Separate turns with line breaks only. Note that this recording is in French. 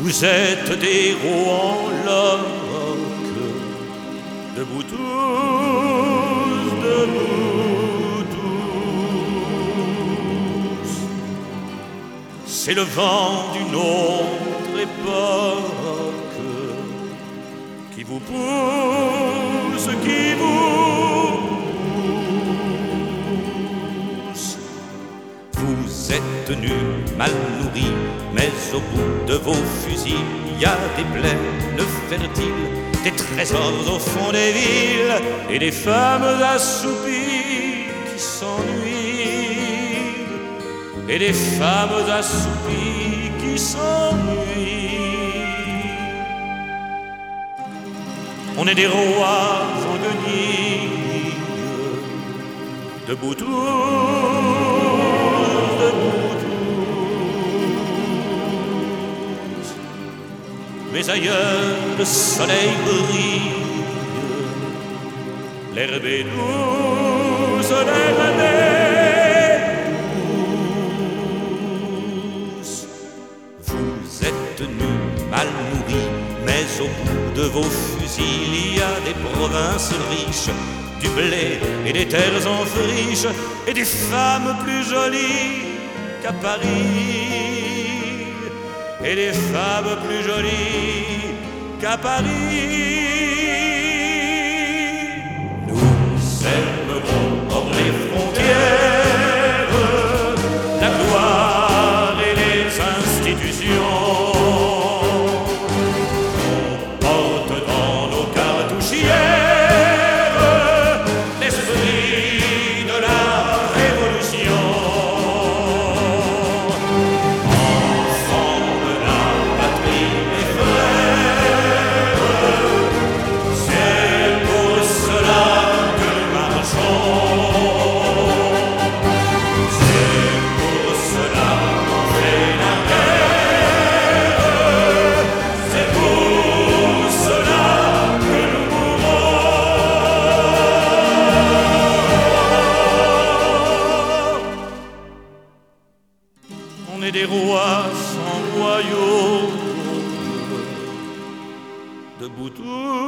Vous êtes des héros en loques, debout tous, debout tous. C'est le vent d'une autre époque qui vous pousse, qui vous pousse. Vous êtes nus, mal nourris, mais au bout de vos fusils, il y a des plaines fertiles, des trésors au fond des villes, et des femmes assoupies qui s'ennuient, et des femmes assoupies qui s'ennuient. On est des rois en guenilles, debout tous, debout tous. Mais ailleurs le soleil brille, l'herbe est douce, l'herbe est douce. Vous êtes nus, mal nourris, mais au bout de vos fusils, il y a des provinces riches, du blé et des terres en friche, et des femmes plus jolies qu'à Paris, et des femmes plus jolies qu'à Paris. Nous aimerons hors les frontières la gloire et les institutions. On est des rois sans royaume, debout tous.